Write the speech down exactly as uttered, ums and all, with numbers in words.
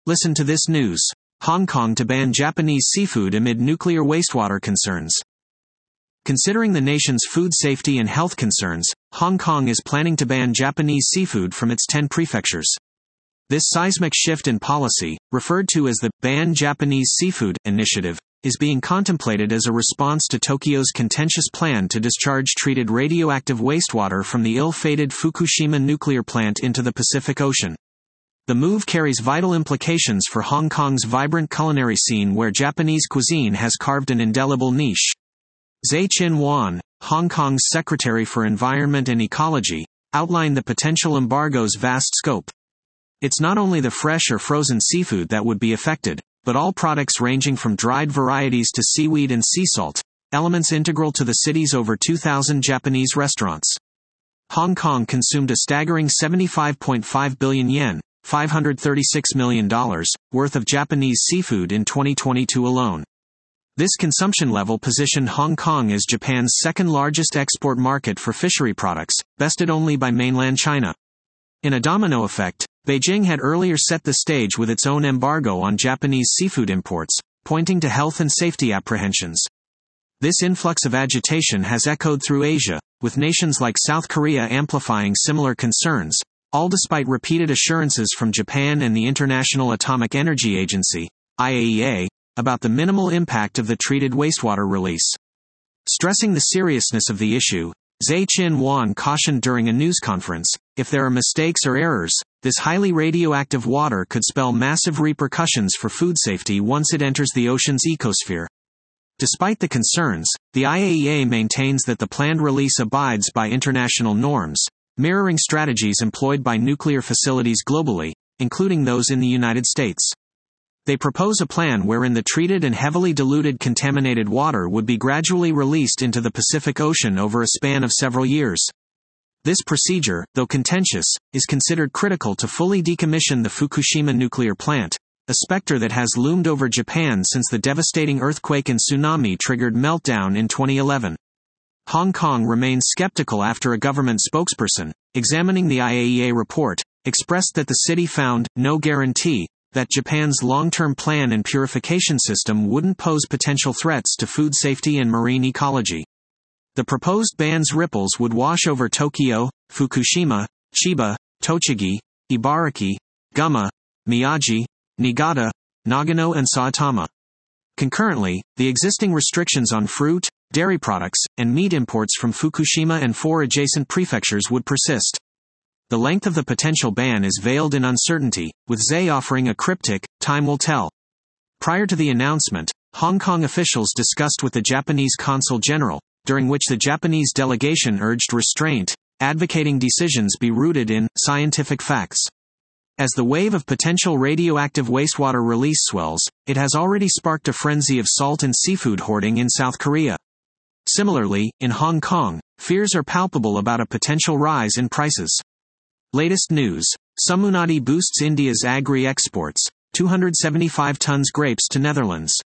Listen to this news. Hong Kong to ban Japanese seafood amid nuclear wastewater concerns. Considering the nation's food safety and health concerns, Hong Kong is planning to ban Japanese seafood from its ten prefectures. This seismic shift in policy, referred to as the Ban Japanese Seafood initiative, is being contemplated as a response to Tokyo's contentious plan to discharge treated radioactive wastewater from the ill-fated Fukushima nuclear plant into the Pacific Ocean. The move carries vital implications for Hong Kong's vibrant culinary scene, where Japanese cuisine has carved an indelible niche. Tse Chin Wan, Hong Kong's Secretary for Environment and Ecology, outlined the potential embargo's vast scope. It's not only the fresh or frozen seafood that would be affected, but all products ranging from dried varieties to seaweed and sea salt, elements integral to the city's over two thousand Japanese restaurants. Hong Kong consumed a staggering seventy-five point five billion yen, five hundred thirty-six million dollars, worth of Japanese seafood in twenty twenty-two alone. This consumption level positioned Hong Kong as Japan's second-largest export market for fishery products, bested only by mainland China. In a domino effect, Beijing had earlier set the stage with its own embargo on Japanese seafood imports, pointing to health and safety apprehensions. This influx of agitation has echoed through Asia, with nations like South Korea amplifying similar concerns, all despite repeated assurances from Japan and the International Atomic Energy Agency, I A E A, about the minimal impact of the treated wastewater release. Stressing the seriousness of the issue, Tse Chin Wan cautioned during a news conference, if there are mistakes or errors, this highly radioactive water could spell massive repercussions for food safety once it enters the ocean's ecosphere. Despite the concerns, the I A E A maintains that the planned release abides by international norms, mirroring strategies employed by nuclear facilities globally, including those in the United States. They propose a plan wherein the treated and heavily diluted contaminated water would be gradually released into the Pacific Ocean over a span of several years. This procedure, though contentious, is considered critical to fully decommission the Fukushima nuclear plant, a specter that has loomed over Japan since the devastating earthquake and tsunami-triggered meltdown in twenty eleven. Hong Kong remains skeptical after a government spokesperson, examining the I A E A report, expressed that the city found no guarantee that Japan's long-term plan and purification system wouldn't pose potential threats to food safety and marine ecology. The proposed ban's ripples would wash over Tokyo, Fukushima, Chiba, Tochigi, Ibaraki, Guma, Miyagi, Niigata, Nagano and Saitama. Concurrently, the existing restrictions on fruit, dairy products, and meat imports from Fukushima and four adjacent prefectures would persist. The length of the potential ban is veiled in uncertainty, with Tse offering a cryptic, "Time will tell." Prior to the announcement, Hong Kong officials discussed with the Japanese Consul General, during which the Japanese delegation urged restraint, advocating decisions be rooted in scientific facts. As the wave of potential radioactive wastewater release swells, it has already sparked a frenzy of salt and seafood hoarding in South Korea. Similarly, in Hong Kong, fears are palpable about a potential rise in prices. Latest news. Sumunati boosts India's agri-exports, two hundred seventy-five tons grapes to Netherlands.